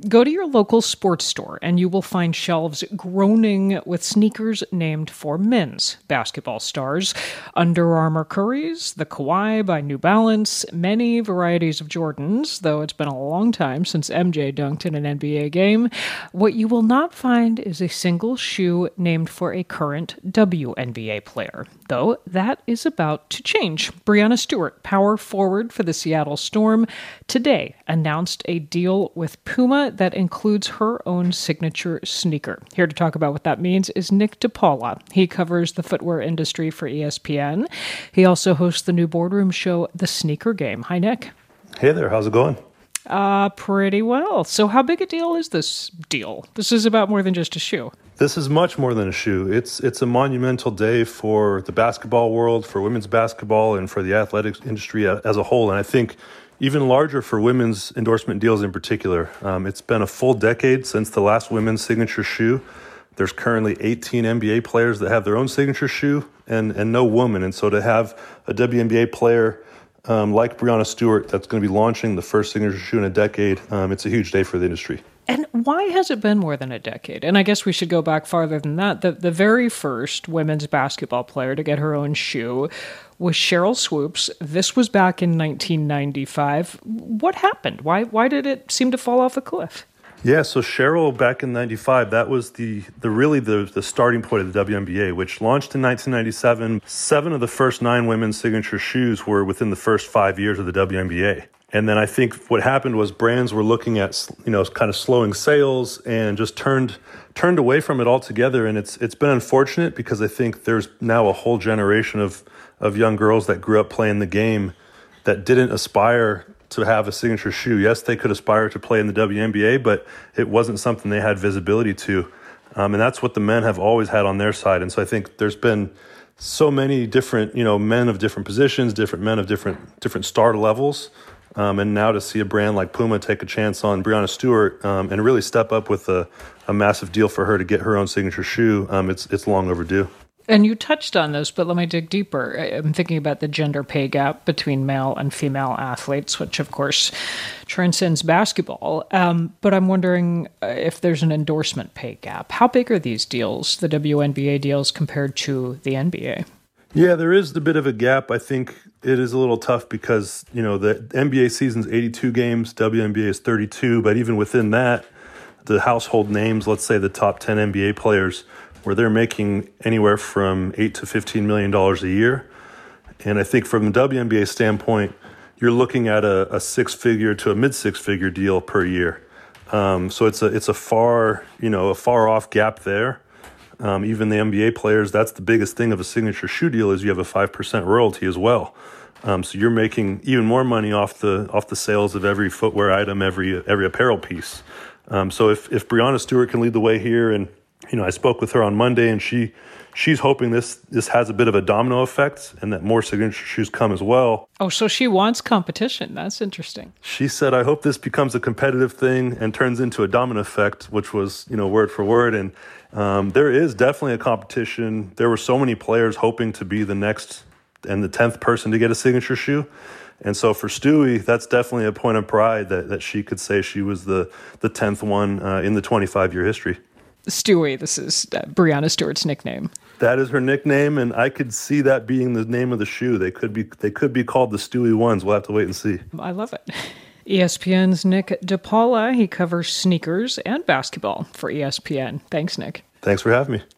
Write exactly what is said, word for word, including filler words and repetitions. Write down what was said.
Go to your local sports store and you will find shelves groaning with sneakers named for men's basketball stars. Under Armour Currys, the Kawhi by New Balance, many varieties of Jordans, though it's been a long time since M J dunked in an N B A game. What you will not find is a single shoe named for a current W N B A player, though that is about to change. Breanna Stewart, power forward for the Seattle Storm, today announced a deal with Puma that includes her own signature sneaker. Here to talk about what that means is Nick DePaula. He covers the footwear industry for E S P N. He also hosts the new boardroom show, The Sneaker Game. Hi, Nick. Hey there. How's it going? Uh, pretty well. So how big a deal is this deal? This is about more than just a shoe. This is much more than a shoe. It's it's a monumental day for the basketball world, for women's basketball, and for the athletics industry as a whole. And I think even larger for women's endorsement deals in particular. Um, it's been a full decade since the last women's signature shoe. There's currently eighteen N B A players that have their own signature shoe and, and no woman. And so to have a W N B A player um, like Breanna Stewart that's going to be launching the first signature shoe in a decade, um, it's a huge day for the industry. And why has it been more than a decade? And I guess we should go back farther than that. The, the very first women's basketball player to get her own shoe was Sheryl Swoopes. This was back in nineteen ninety-five. What happened? Why why did it seem to fall off a cliff? Yeah, so Sheryl back in ninety-five, that was the, the really the, the starting point of the W N B A, which launched in nineteen ninety-seven. Seven of the first nine women's signature shoes were within the first five years of the W N B A. And then I think what happened was brands were looking at, you know, kind of slowing sales and just turned turned away from it altogether. And it's it's been unfortunate because I think there's now a whole generation of of young girls that grew up playing the game that didn't aspire to have a signature shoe. Yes, they could aspire to play in the W N B A, but it wasn't something they had visibility to. Um, and that's what the men have always had on their side. And so I think there's been so many different, you know, men of different positions, different men of different different star levels. Um, and now to see a brand like Puma take a chance on Breanna Stewart um, and really step up with a, a massive deal for her to get her own signature shoe, um, it's it's long overdue. And you touched on this, but let me dig deeper. I'm thinking about the gender pay gap between male and female athletes, which of course transcends basketball. Um, but I'm wondering if there's an endorsement pay gap. How big are these deals, the W N B A deals, compared to the N B A? Yeah, there is a bit of a gap. I think it is a little tough because, you know, the N B A season's eighty-two games, W N B A is thirty-two, but even within that, the household names, let's say the top ten N B A players, where they're making anywhere from eight to fifteen million dollars a year. And I think from the W N B A standpoint, you're looking at a, a six-figure to a mid-six-figure deal per year. Um, so it's a it's a far, you know, a far off gap there. Um, even the N B A players, that's the biggest thing of a signature shoe deal is you have a five percent royalty as well. Um, so you're making even more money off the off the sales of every footwear item, every every apparel piece. Um, so if if Breanna Stewart can lead the way here, and you know, I spoke with her on Monday, and she she's hoping this this has a bit of a domino effect, and that more signature shoes come as well. Oh, so she wants competition. That's interesting. She said, "I hope this becomes a competitive thing and turns into a domino effect," which was, you know, word for word. And um, there is definitely a competition. There were so many players hoping to be the next and the tenth person to get a signature shoe. And so for Stewie, that's definitely a point of pride that, that she could say she was the the tenth one uh, in the twenty-five year history. Stewie, this is uh, Breanna Stewart's nickname. That is her nickname, and I could see that being the name of the shoe. They could be they could be called the Stewie ones. We'll have to wait and see. I love it. E S P N's Nick DePaula, he covers sneakers and basketball for E S P N. Thanks, Nick. Thanks for having me.